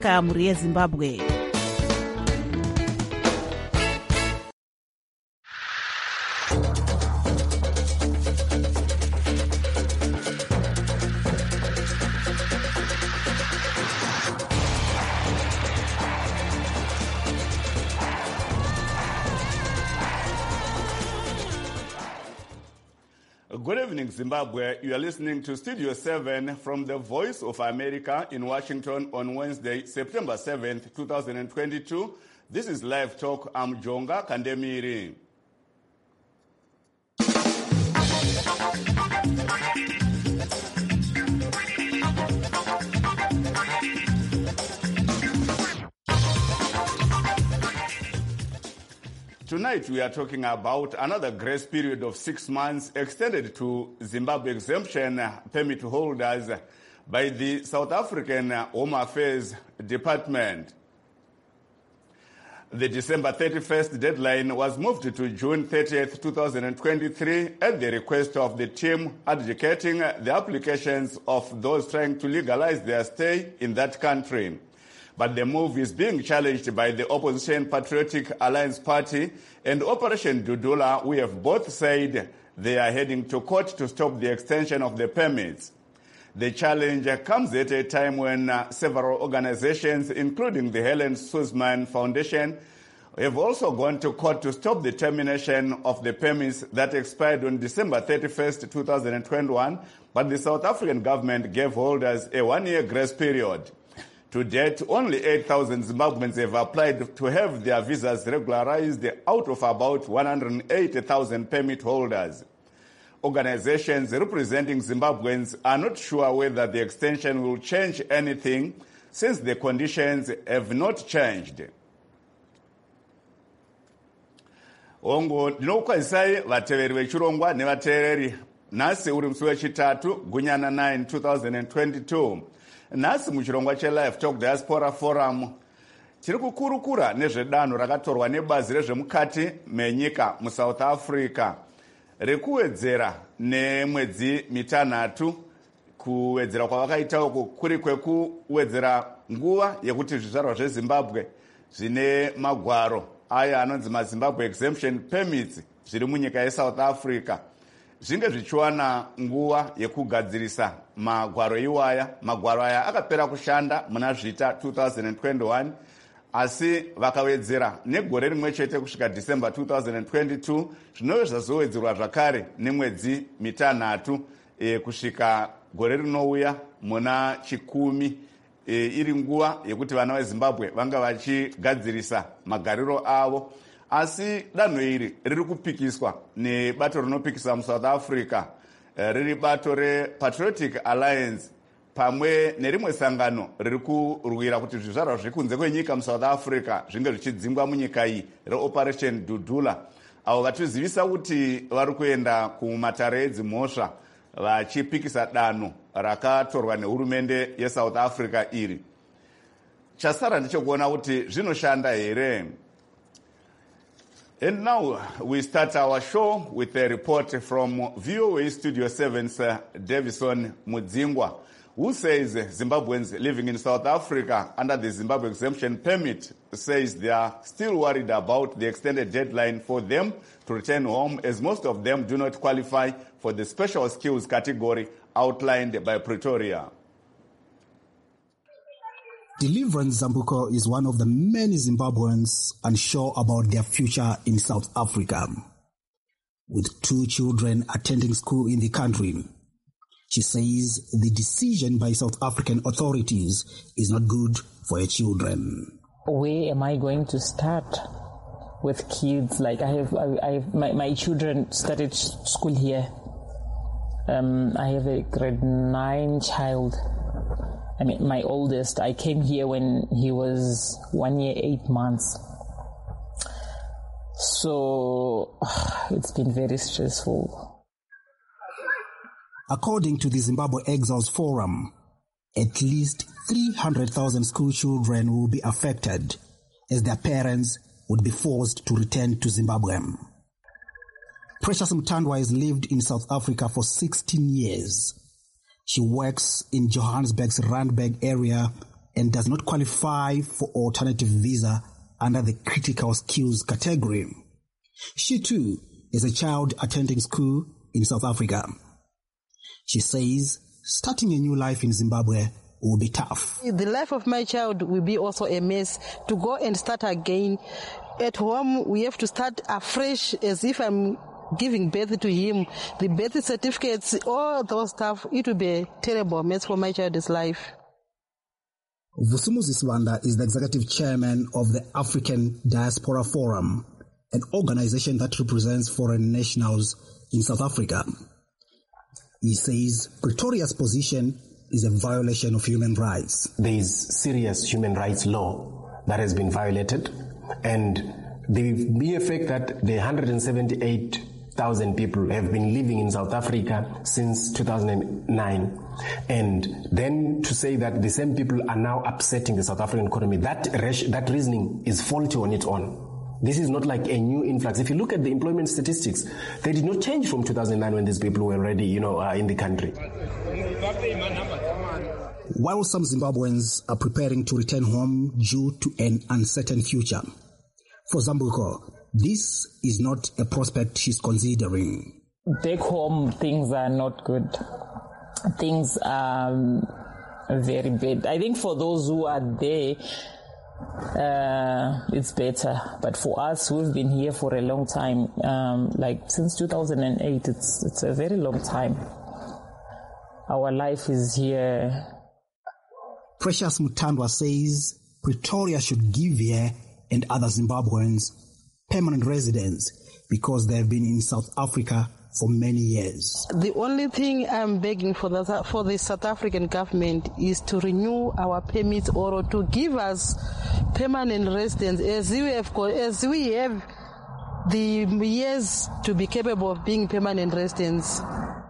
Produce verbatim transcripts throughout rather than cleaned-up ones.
kamuri yeZimbabwe. Good evening, Zimbabwe. You are listening to Studio seven from the Voice of America in Washington on Wednesday, September seventh, twenty twenty-two. This is Live Talk. I'm Jonga Kandemiri. Tonight we are talking about another grace period of six months extended to Zimbabwe exemption permit holders by the South African Home Affairs Department. The December thirty-first deadline was moved to June thirtieth, twenty twenty-three at the request of the team adjudicating the applications of those trying to legalize their stay in that country. But the move is being challenged by the opposition Patriotic Alliance Party and Operation Dudula, who have both said they are heading to court to stop the extension of the permits. The challenge comes at a time when uh, several organizations, including the Helen Suzman Foundation, have also gone to court to stop the termination of the permits that expired on December thirty-first, twenty twenty-one, but the South African government gave holders a one-year grace period. To date, only eight thousand Zimbabweans have applied to have their visas regularized out of about one hundred eighty thousand permit holders. Organizations representing Zimbabweans are not sure whether the extension will change anything since the conditions have not changed. Ongo ndinokukwazisai vateveri vechirongwa nevateereri. Nhasi uri musi wechitatu gunyana nine twenty twenty-two. Nhasi muchirongwa cheLive Talk Diaspora Forum tiri kukurukura nezvedanho rakatorwa nebazi rezvemukati menyika muSouth Africa rekuwedzera nemwedzi mitanhatu. Kuwedzera kwavakaita uku kuri kwekuwedzera nguva yekuti zvizvarwa zveZimbabwe zvine magwaro aya anonzi maZimbabwe exemption permits zviri munyika yeSouth Africa zvinge zvichiwana nguva yekugadzirisa magwaro iwaya. Magwaro aya akapera kushanda muna zvita twenty twenty-one, asi vakawedzera negore rimwe chete kusvika December twenty twenty-two, zvinove zvazowedzerwa zvakare nemwedzi mitanhatu e, kusvika gore rinouya muna chikumi e, iri nguva yekuti vana veZimbabwe vanga vachigadzirisa magariro avo. Asi danho iri riri kupikiswa nebato rinopikisa muSouth Africa, riri bato rePatriotic Alliance pamwe nerimwe sangano riri kurwira kuti zvizvarwa zvekunze kwenyika muSouth Africa zvinge zvichidzingwa munyika iyi reOperation Dudula, avo vachizivisa kuti vari kuenda kumatare edzimhosva vachipikisa danho rakatorwa nehurumende yeSouth Africa iri. Chasara ndechekuona kuti zvinoshanda here. And now we start our show with a report from V O A Studio seven's uh, Davison Mudzingwa, who says Zimbabweans living in South Africa under the Zimbabwe exemption permit says they are still worried about the extended deadline for them to return home, as most of them do not qualify for the special skills category outlined by Pretoria. Deliverance Zambuko is one of the many Zimbabweans unsure about their future in South Africa. With two children attending school in the country, she says the decision by South African authorities is not good for her children. Where am I going to start with kids? Like I have, I, I have my, my children started school here. Um, I have a grade nine child. I mean, my oldest, I came here when he was one year, eight months. So it's been very stressful. According to the Zimbabwe Exiles Forum, at least three hundred thousand school children will be affected as their parents would be forced to return to Zimbabwe. Precious Mutandwa has lived in South Africa for sixteen years. She works in Johannesburg's Randburg area and does not qualify for alternative visa under the critical skills category. She too is a child attending school in South Africa. She says starting a new life in Zimbabwe will be tough. The life of my child will be also a mess. To go and start again at home, we have to start afresh as if I'm giving birth to him. The birth certificates, all those stuff, it will be a terrible mess for my child's life. Vusumuzi Sibanda is the executive chairman of the African Diaspora Forum, an organization that represents foreign nationals in South Africa. He says Pretoria's position is a violation of human rights. There is serious human rights law that has been violated, and the mere fact that the one hundred seventy-eight thousand people have been living in South Africa since two thousand nine, and then to say that the same people are now upsetting the South African economy, that, that reasoning is faulty on its own. This is not like a new influx. If you look at the employment statistics, they did not change from two thousand nine when these people were already, you know, uh, in the country. While some Zimbabweans are preparing to return home due to an uncertain future, for Zambuko, this is not a prospect she's considering. Back home, things are not good. Things are very bad. I think for those who are there, Uh, it's better, but for us who've been here for a long time, um, like since two thousand eight, it's it's a very long time. Our life is here. Precious Mutandwa says Pretoria should give her and other Zimbabweans permanent residence because they have been in South Africa for many years. The only thing I'm begging for the, for the South African government is to renew our permits or to give us permanent residence as we have, as we have the years to be capable of being permanent residents.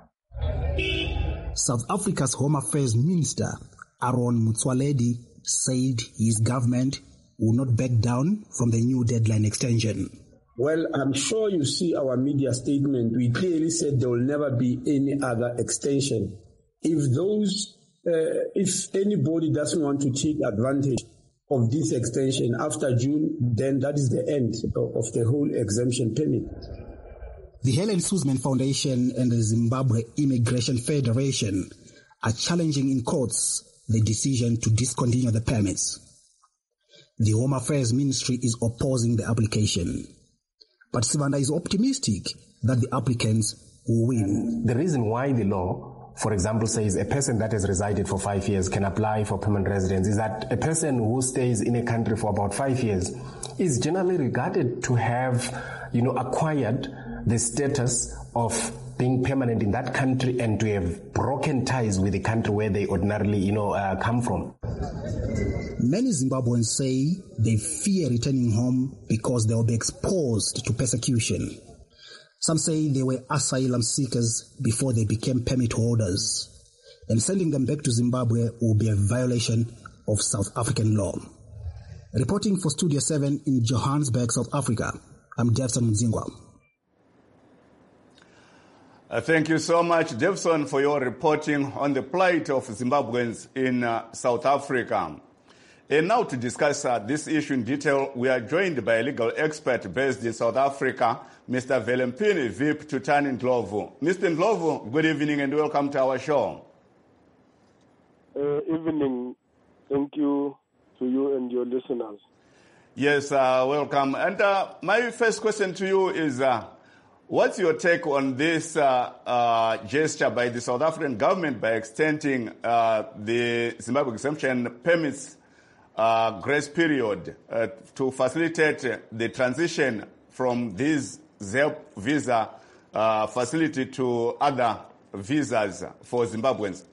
South Africa's Home Affairs Minister, Aaron Motsoaledi, said his government will not back down from the new deadline extension. Well, I'm sure you see our media statement. We clearly said there will never be any other extension. If those, uh, if anybody doesn't want to take advantage of this extension after June, then that is the end of the whole exemption permit. The Helen Suzman Foundation and the Zimbabwe Immigration Federation are challenging in courts the decision to discontinue the permits. The Home Affairs Ministry is opposing the application. But Sibanda is optimistic that the applicants will win. The reason why the law, for example, says a person that has resided for five years can apply for permanent residence is that a person who stays in a country for about five years is generally regarded to have, you know, acquired the status of being permanent in that country and to have broken ties with the country where they ordinarily, you know, uh, come from. Many Zimbabweans say they fear returning home because they will be exposed to persecution. Some say they were asylum seekers before they became permit holders, and sending them back to Zimbabwe will be a violation of South African law. Reporting for Studio seven in Johannesburg, South Africa, I'm Jefferson Mzingwa. Uh, thank you so much, Jefferson, for your reporting on the plight of Zimbabweans in uh, South Africa. And now to discuss uh, this issue in detail, we are joined by a legal expert based in South Africa, Mister Velempini Vip Tutani Ndlovu. Mister Ndlovu, good evening and welcome to our show. Uh, evening. Thank you to you and your listeners. Yes, uh, welcome. And uh, my first question to you is, uh, what's your take on this uh, uh, gesture by the South African government by extending uh, the Zimbabwe exemption permits Uh, grace period uh, to facilitate uh, the transition from this Z E P visa uh, facility to other visas for Zimbabweans?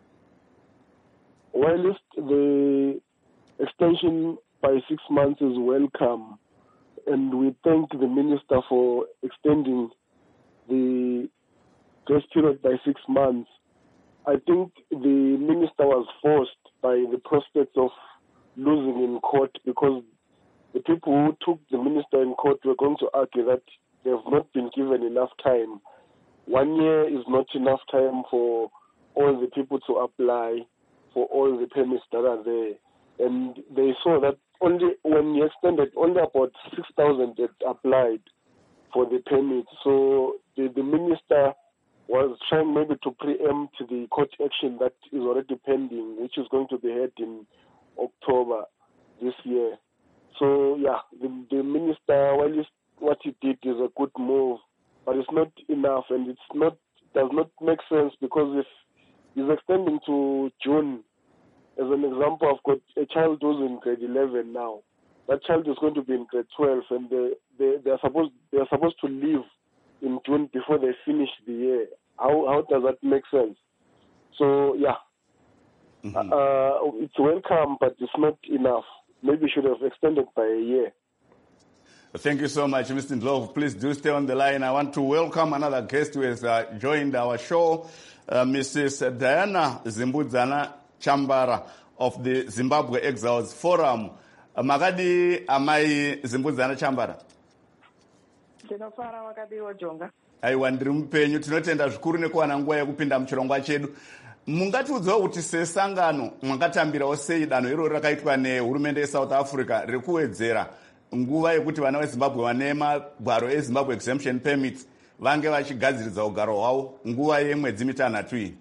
Well, the extension by six months is welcome, and we thank the minister for extending the grace period by six months. I think the minister was forced by the prospects of losing in court, because the people who took the minister in court were going to argue that they have not been given enough time. One year is not enough time for all the people to apply for all the permits that are there. and they saw that only when he extended, only about six thousand had applied for the permit. So the, the minister was trying maybe to preempt the court action that is already pending, which is going to be held in October this year. So yeah, the, the minister, well, what he did is a good move, but it's not enough, and it's not does not make sense, because if he's extending to June, as an example, I've got a child who's in grade eleven now. That child is going to be in grade twelve, and they they they are supposed they are supposed to leave in June before they finish the year. How how does that make sense? So yeah, mm-hmm. uh, it's welcome, but it's not enough. Maybe we should have extended by a year. Thank you so much, Mister Ndlovu. Please do stay on the line. I want to welcome another guest who has uh, joined our show, uh, Missus Diana Zimbudzana Chambara of the Zimbabwe Exiles Forum. Uh, Magadi Amai Zimbudzana Chambara. Ndinofara wakadiwa jonga. Aiwa ndiri mupenyu, tinotenda zvikuru nekuwana nguva yekupinda muchirongwa chedu. Mungatiudzawo kuti sesangano mwakatambirawo sei danho iroro rakaitwa nehurumende yeSouth Africa rekuwedzera nguva yekuti vana veZimbabwe vane magwaro eZimbabwe exemption permits vange vachigadziridza ugaro hwavo nguva yemwedzi mitanhatu iyi?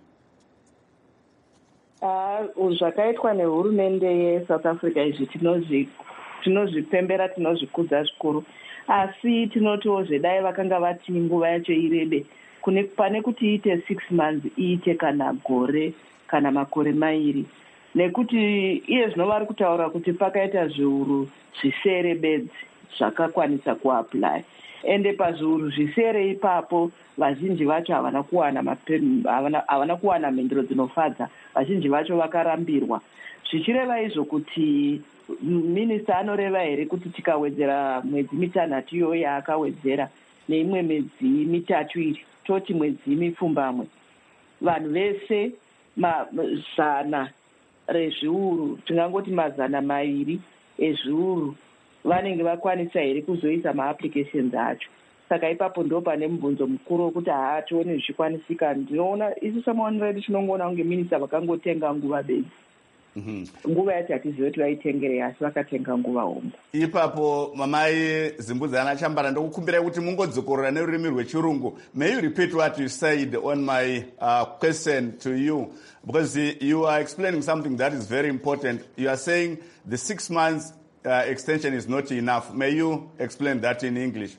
Uh, zvakaitwa nehurumende yeSouth Africa izvi tinozvipembera, tinozvikudza zvikuru, asi tinotiwo zvedai vakanga vati nguva yacho irebe, pane kuti iite six months iite kana gore kana makore mairi, nekuti iye zvino vari kutaura kuti pakaita zviuru zvisere bedzi zvakakwanisa kuapply, ende pazviuru zvisere ipapo vazhinji vacho havana kuwana havana kuwana mhinduro dzinofadza, vazhinji vacho vakarambirwa. Zvichireva izvo kuti minista anoreva here kuti tikawedzera mwedzi mitanhatu iyoyo yaakawedzera neimwe mwedzi mitatu iri, toti mwedzi mipfumbamwe, vanhu vese mazana rezviuru, tingangoti mazana mairi ezviuru vanenge vakwanisa here kuzoisa maapplications acho. Saka ipapo ndo pane mubvunzo mukuru wekuti haationi zvichikwanisika. Ndinoona isu samaonero edu tinongoona kunge minista vakangotenga nguva bedzi. Mm-hmm. Nguva yacho hatizivi kuti vaitengere, asi vakatenga nguva hombo. Ipapo mamai Zimbudzana Chambara, ndokukumbirai kuti mungodzokorora nerurimi rwechirungu. May you repeat what you said on my uh, question to you, because you are explaining something that is very important. You are saying the six months uh, extension is not enough. May you explain that in English?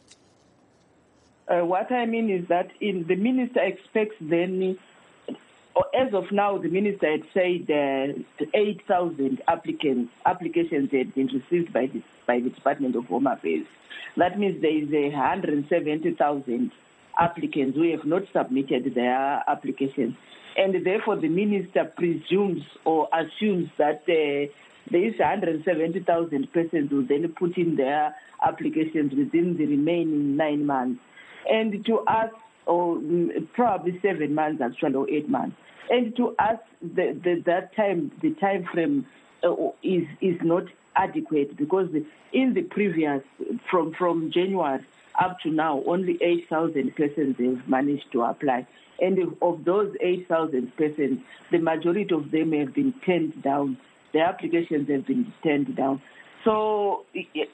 Uh, what I mean is that in the minister expects then, as of now, the minister had said uh, eight thousand applicants applications had been received by the by the Department of Home Affairs. That means there is a one hundred seventy thousand applicants who have not submitted their applications, and therefore the minister presumes or assumes that uh, there is one hundred seventy thousand persons who then put in their applications within the remaining nine months. And to us, or probably seven months actually, or eight months. And to us, the, the, that time, the time frame uh, is is not adequate, because the, in the previous, from, from January up to now, only eight thousand persons have managed to apply. And of those eight thousand persons, the majority of them have been turned down. Their applications have been turned down. So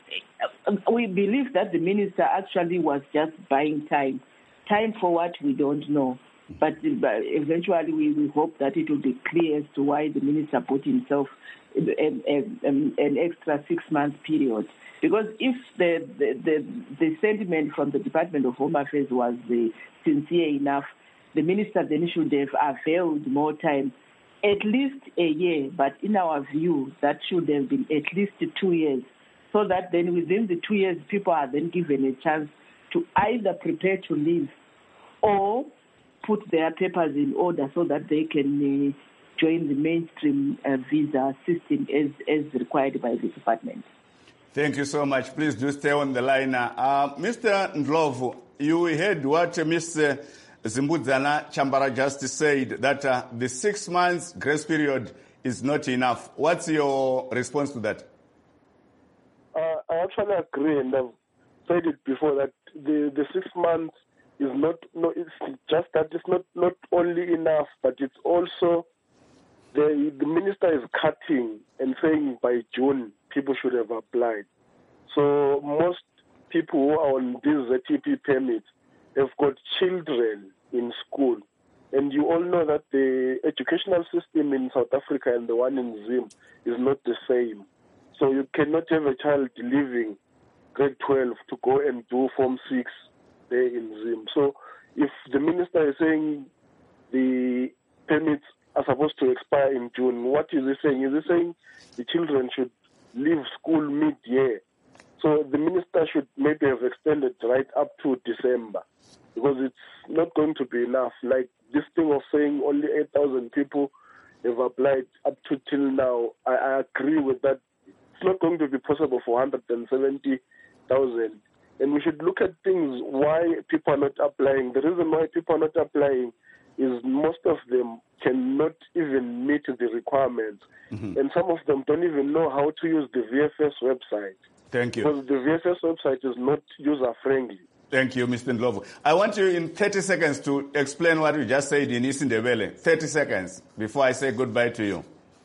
we believe that the minister actually was just buying time. Time for what we don't know. But eventually we, we hope that it will be clear as to why the minister put himself an, an, an extra six-month period. Because if the, the, the, the sentiment from the Department of Home Affairs was uh, sincere enough, the minister then should have availed more time, at least a year, but in our view, that should have been at least two years, so that then within the two years, people are then given a chance to either prepare to leave or put their papers in order so that they can uh, join the mainstream uh, visa system as, as required by the department. Thank you so much. Please do stay on the line. Uh, Mister Ndlovu, you heard what uh, Mister Zimbudzana Chambara just said, that uh, the six months grace period is not enough. What's your response to that? Uh, I actually agree, and I've said it before, that the, the six months is not, no, it's just that it's not, not only enough, but it's also the, the minister is cutting and saying by June people should have applied. So most people who are on these Z T P permits have got children in school. And you all know that the educational system in South Africa and the one in Zim is not the same. So you cannot have a child leaving grade twelve to go and do Form six there in Zim. So if the minister is saying the permits are supposed to expire in June, what is he saying? Is he saying the children should leave school mid-year? So the minister should maybe have extended right up to December, because it's not going to be enough. Like this thing of saying only eight thousand people have applied up to till now, I, I agree with that. It's not going to be possible for one hundred seventy thousand. And we should look at things, why people are not applying. The reason why people are not applying is most of them cannot even meet the requirements. Mm-hmm. And some of them don't even know how to use the V F S website. Thank you. Because the V F S website is not user-friendly. Thank you, Mister Ndlovu. I want you in thirty seconds to explain what you just said in isiNdebele. thirty seconds before I say goodbye to you.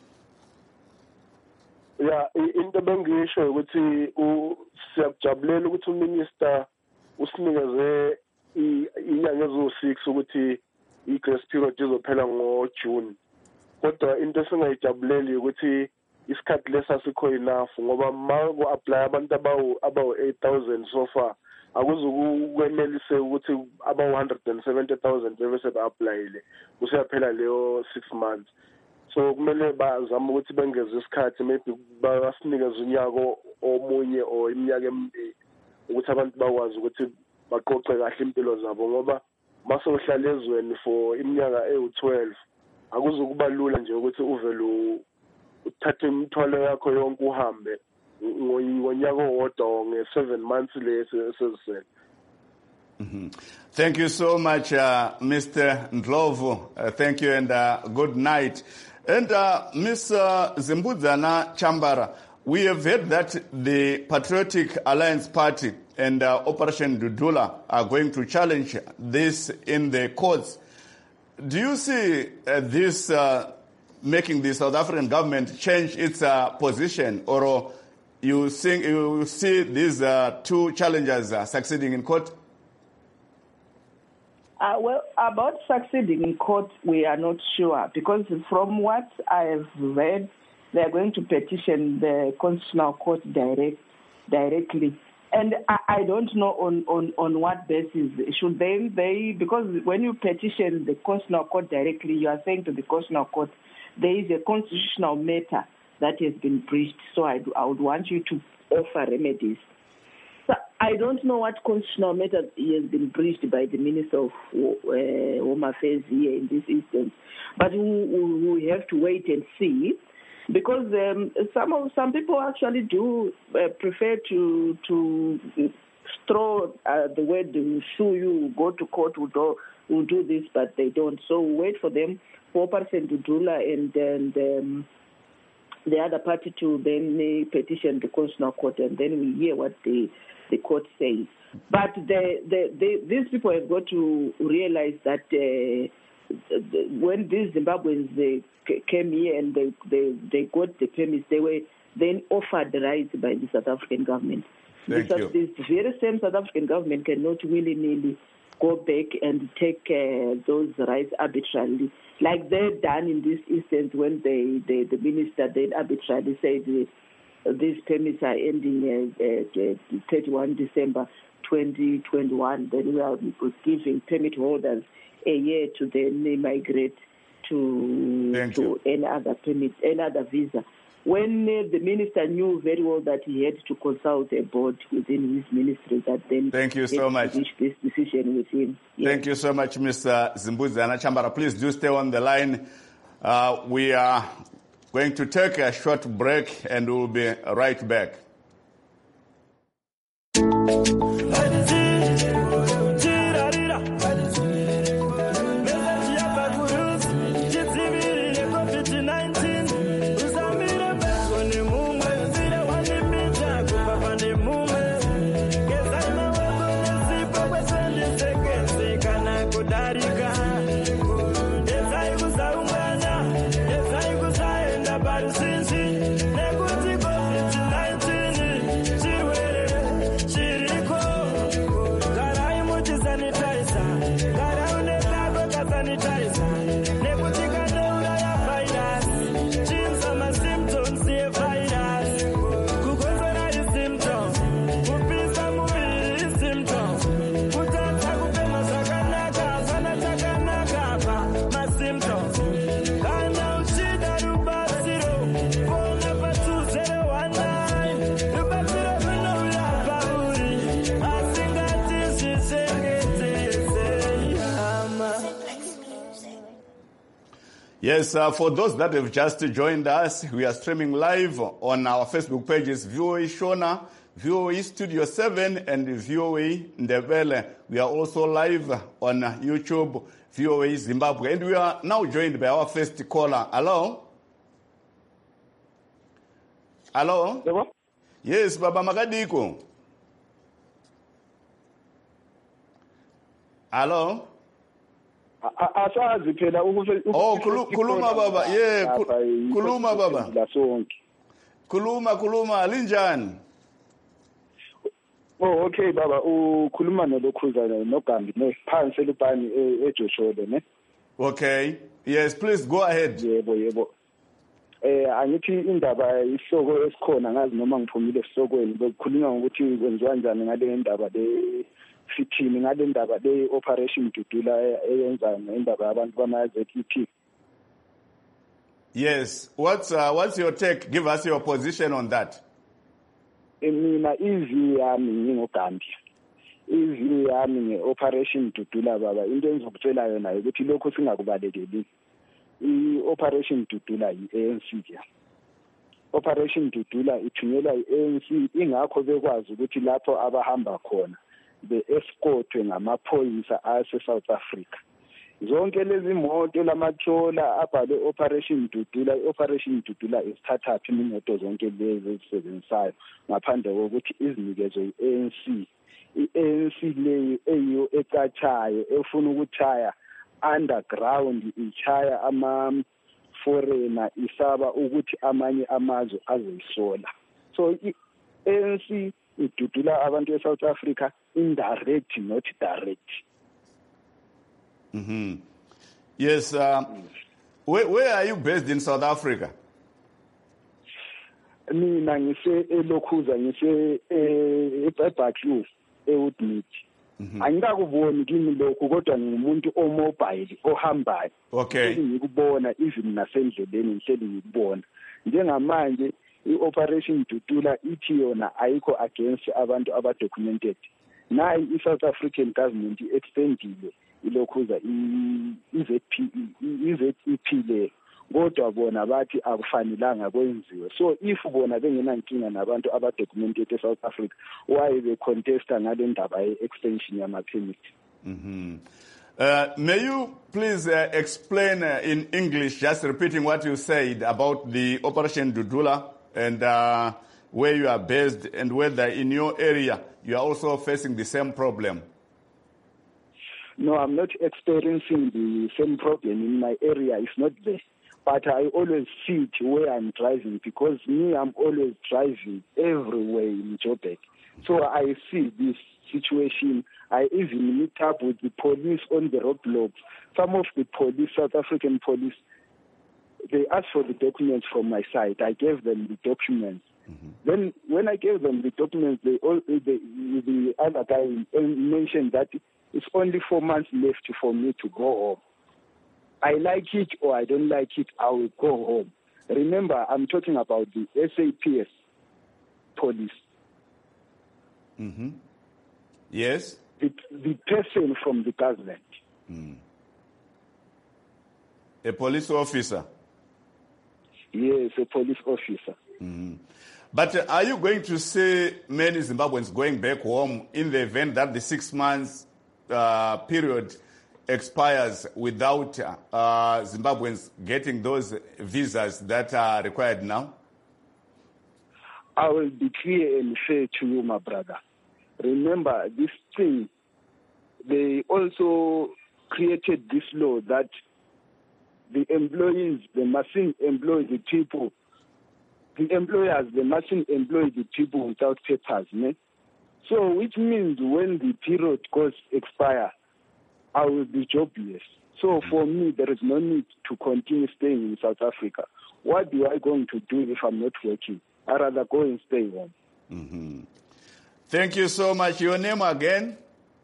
Yeah, into bengisho ukuthi siyakujabulela ukuthi uminister usinikeze inyanga ezo six ukuthi i-grace period izophela ngo-June. Kodwa into esingayijabuleli ukuthi isikhathi lesa sikho enough, ngoba ma ku-apply abantu abawu-eight thousand so far, akuzukwenelise ukuthi aba-one hundred seventy thousand bebe seba-applyile kuseyaphela leyo six months. So kumele bazame ukuthi bengeze isikhathi, maybe basinikeze unyaka omunye or iminyaka emibili ukuthi abantu bakwazi ukuthi baqoqe kahle impilo zabo, ngoba masohlala ezweni for iminyaka ewu-twelve akuzukuba lula nje ukuthi uvele uthathe imithwalo yakho yonke uhambe ngonyaka owodwa nge-seven months le sezisele. Mm-hmm. Thank you so much, uh, Mister Ndlovu. Uh, thank you and uh, good night. And uh, Miz Uh, Zimbudzana Chambara, we have heard that the Patriotic Alliance Party and uh, Operation Dudula are going to challenge this in the courts. Do you see uh, this uh, making the South African government change its uh, position, or you think you see these uh, two challengers uh, succeeding in court? Uh, well, about succeeding in court, we are not sure, because from what I have read, they are going to petition the Constitutional Court direct, directly. And I, I don't know on, on, on what basis. Should they, they, because when you petition the Constitutional Court directly, you are saying to the Constitutional Court, there is a constitutional matter that has been breached, so I, I would want you to offer remedies. So I don't know what constitutional matter has been breached by the Minister of uh, Home Affairs here in this instance, but we, we, we have to wait and see, because um, some of, some people actually do uh, prefer to to throw uh, the word "will sue you," go to court, will do, will do this, but they don't. So we wait for them, for Operation Dudula and and. Um, the other party to then uh, petition the Constitutional Court, and then we hear what the, the court says. But the, the, the, these people have got to realize that uh, the, when these Zimbabweans they came here and they, they, they got the permits, they were then offered the rights by the South African government. Thank because you. This very same South African government cannot willy-nilly go back and take uh, those rights arbitrarily, like they've done in this instance when they, they the minister then arbitrarily said uh, these permits are ending uh, uh, thirty-first of December twenty twenty-one. Then we are giving permit holders a year to then migrate to Thank to you. any other permit, any other visa. When uh, the minister knew very well that he had to consult a board within his ministry that then Thank you so had to much. reach this decision with him. Yes. Thank you so much, Mister Zimbudzana Chambara. Please do stay on the line. Uh, we are going to take a short break and we'll be right back. Kudarika, Yes, uh, for those that have just joined us, we are streaming live on our Facebook pages, V O A Shona, V O A Studio seven, and V O A Ndebele. We are also live on YouTube, V O A Zimbabwe. And we are now joined by our first caller. Hello? Hello? Hello? Yes, Baba Magadiko. Hello? asazi phela oh khuluma baba yeah khuluma baba khuluma khuluma linjani oh okay baba ukhuluma nolokhuza nogambi nephansi elipani eJosholo ne okay yes please go ahead yebo yebo eh angithi indaba isihloko esikhona ngazi noma ngiphumile esisokweni bekukhulunywa ngokuthi kwenziwa kanjani ngale ndaba le sithini ngale ndaba le operation Dudula eyenza ngendaba yabantu bama Z E P. Yes, what's uh, what's your take? Give us your position on that. Mina izi yami ngingogambi. Izi yami ngeoperation Dudula baba into engizokutshela yona ukuthi lokho singakubalekeli. I-operation Dudula yi-A N C ke. Operation Dudula ithunyelwa i-A N C ingakho bekwazi ukuthi lapho abahamba khona be-escortwe ngamaphoyisa ase-South Africa. Zonke lezi moto lamathola abhale Operation Dudula, i-Operation Dudula isithathaphi imoto zonke lezi ezisebenzayo ngaphandle kokuthi izinikezwe i-A N C. I-A N C leyo eyiyo ecatshayo efuna ukuchaya underground ichaya ama foreigner isaba ukuthi amanye amazwe azoyisola. So i-A N C idudula abantu e-South Africa indirect, not direct. Mm-hmm. Yes. Uh, where, where are you based in South Africa? Mina ngise eLokhuza ngise eBarclays eWoodmead. Angikakuboni kimi lokho kodwa ngumuntu omobile ohambayo. Okay. Ngikubona even nasendleleni ngihleli ngikubona. Njengamanje i-Operation Dudula ithi yona ayikho against abantu abadocumented. Nayi i-South African government extendile ilokhuza i-Z E P le kodwa bona bathi akufanelanga kwenziwe. So if bona bengenankinga nabantu abadocumented e-South Africa why be contesta ngale ndaba ye-extension yama-permit. Mm-hmm. Uh, may you please uh, explain uh, in English, just repeating what you said about the Operation Dudula and uh, where you are based and whether in your area you are also facing the same problem? No, I'm not experiencing the same problem in my area. It's not there. But I always see it where I'm driving because me, I'm always driving everywhere in Joburg. So I see this situation. I even meet up with the police on the roadblocks. Some of the police, South African police, they asked for the documents from my side. I gave them the documents. Mm-hmm. Then when I gave them the documents, they all, the, the other guy mentioned that it's only four months left for me to go home. I like it or I don't like it, I will go home. Remember, I'm talking about the S A P S police. Mm-hmm. Yes? The, the person from the government. Mm. A police officer? Yes, a police officer. Mm-hmm. But uh, are you going to see many Zimbabweans going back home in the event that the six months uh, period expires without uh, Zimbabweans getting those visas that are required now? I will be clear and fair to you, my brother. Remember, this thing, they also created this law that the employees, they mustn't employ the people. The employers, they mustn't employ the people without papers. Ne? So which means when the period goes expire, I will be jobless. So for me, there is no need to continue staying in South Africa. What do I going to do if I'm not working? I'd rather go and stay home. Mm-hmm. Thank you so much. Your name again?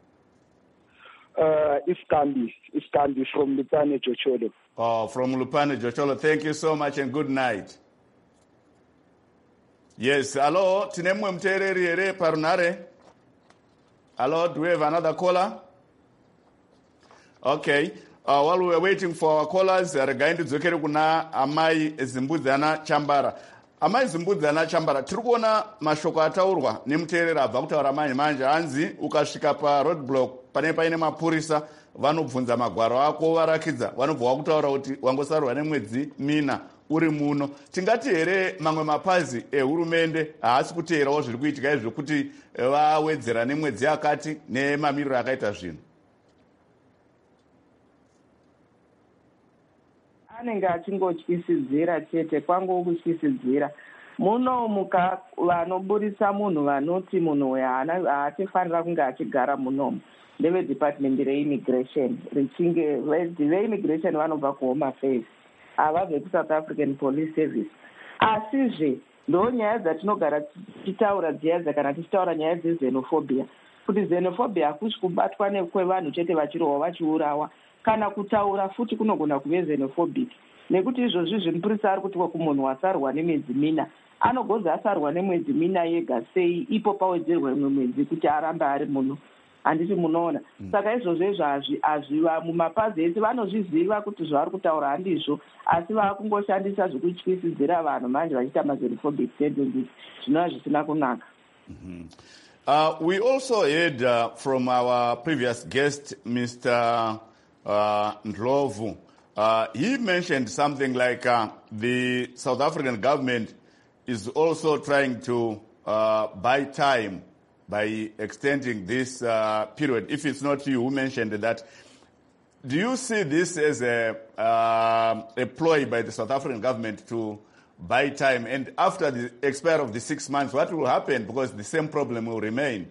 Uh, it's Kambi. It's Kambi from Lupane Jocholo. Oh, from Lupane Jocholo. Thank you so much and good night. Yes, hello. Tinemwe mtereri ere parunare. Hello, do we have another caller? Okay. uh, while we were waiting for our callers, regai ndidzokere kuna amai Zimbudzana Chambara. Amai Zimbudzana Chambara, tiri kuona mashoko ataurwa nemuteerera abva kutaura manje manje hanzi ukasvika paroadblock pane paine mapurisa vanobvunza magwaro ako varakidza vanobva vakutaura kuti wangosarwa nemwedzi mina uri muno. Tingati here mamwe mapazi ehurumende haasi kuteerawo zviri kuitika izvo kuti vawedzera nemwedzi yakati nemamiriro akaita zvinhu? Anenge achingotyisidzira chete, kwangu kutyisidzira. Muno muka vanoburisa munhu vanoti munhu uyu haatifanira kunge achigara munomu ndeve department reimmigration richinge veimmigration vanobva kuhome affairs havabve kuSouth African Police Service. Asizve ndo nyaya dzatinogara tichitaura dziya kana tichitaura nyaya dzexenophobia, kuti xenophobia hakusi kubatwa kwevanhu chete vachirohwa vachiurawa, kana kutaura futi kunogona kuve xenophobic, nekuti izvozvi zvimupurisa ari kuti kumunhu wasarwa nemwedzi mina anogoza asarwa nemwedzi mina yega sei ipo pawedzerwa imwe mwedzi kuti arambe ari muno, handiti munoona. Mm. Saka izvozvo izvo hazviva mumapazi ese vanozviziva kuti zvavari kutaura handizvo, asi vakungoshandisa zvekutyisidzira vanhu manje vachiita maxenophobic tendencies zvinova zvisina kunaka. Mm-hmm. Uh, we also heard uh, from our previous guest, Mister Uh, Ndlovu. Uh, he mentioned something like uh, the South African government is also trying to uh, buy time by extending this uh, period. If it's not you who mentioned that, do you see this as a, uh, a ploy by the South African government to buy time? And after the expiry of the six months, what will happen? Because the same problem will remain.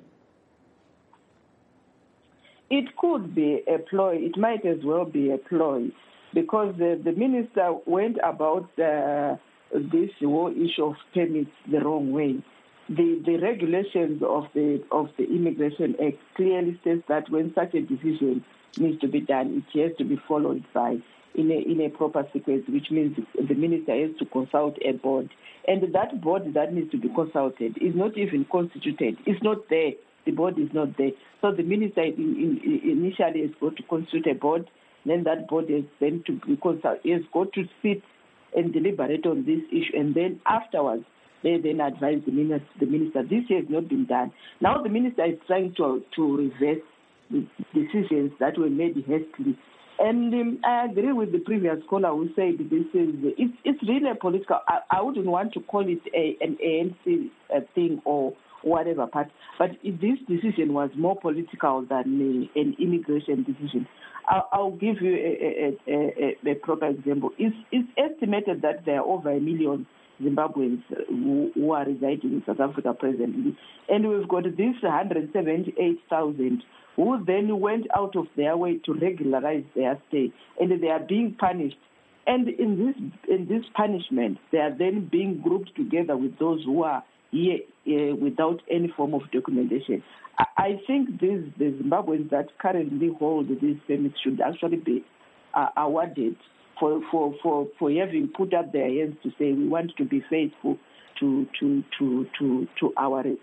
It could be a ploy. It might as well be a ploy, because the, the minister went about uh, this whole issue of permits the wrong way. The, the regulations of the of the Immigration Act clearly states that when such a decision needs to be done, it has to be followed by in a in a proper sequence, which means the minister has to consult a board, and that board that needs to be consulted is not even constituted. It's not there. The board is not there. So the minister in, in, initially has got to constitute a board, then that board has then to be consulted, has got to sit and deliberate on this issue, and then afterwards they then advise the minister. The minister. This has not been done. Now the minister is trying to to reverse the decisions that were made hastily. And um, I agree with the previous caller who said this is it's it's really a political. I, I wouldn't want to call it a, an A N C uh, thing or whatever part, but if this decision was more political than a, an immigration decision. I'll, I'll give you a, a, a, a proper example. It's, it's estimated that there are over a million Zimbabweans who, who are residing in South Africa presently, and we've got this one hundred seventy-eight thousand who then went out of their way to regularize their stay, and they are being punished. And in this in this punishment, they are then being grouped together with those who are here uh, without any form of documentation. I, I think these the Zimbabweans that currently hold these permits should actually be uh, awarded for, for, for, for having put up their hands to say we want to be faithful to to to to, to our uh,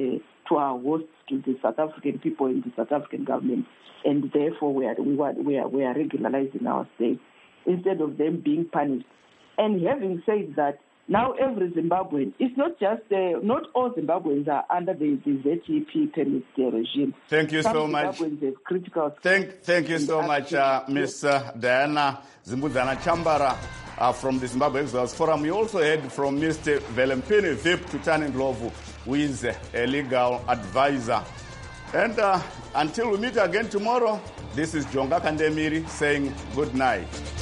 to our hosts, to the South African people and the South African government, and therefore we are we are we are, we are regularizing our stay instead of them being punished. And having said that, now every Zimbabwean, it's not just, uh, not all Zimbabweans are under the, the Z T P permit regime. Thank you Some so much. Zimbabweans have critical... Thank, thank you so much, uh, Miss Uh, Diana Zimbudzana Chambara uh, from the Zimbabwe Exiles Forum. We also heard from Mister Velempini Vip Tutani Ndlovu, who is a legal advisor. And uh, until we meet again tomorrow, this is Jonga Kandemiri saying good night.